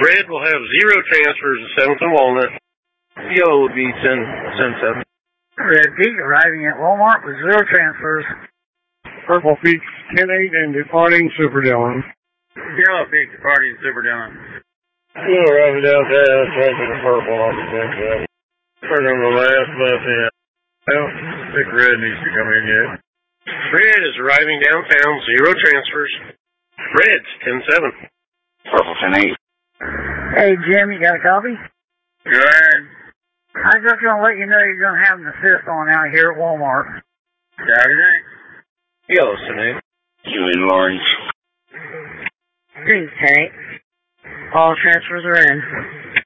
Red will have 0 transfers at 7th and Walnut. Yellow would be 10-7. Red Peak arriving at Walmart with 0 transfers. Purple Peak 10-8 and departing Super Dillon. Yellow Peak departing Super Dillon. Yellow arriving downtown, taking the purple off the next level. We're on the last bus in. I don't think Red needs to come in yet. Red is arriving downtown, 0 transfers. Red's 10-7. Purple 10-8. Hey, Jim, you got a copy? Good. I was just going to let you know you're going to have an assist on out here at Walmart. Saturday. Yellow 10-8. You in Lawrence. Green 10-8. All transfers are in.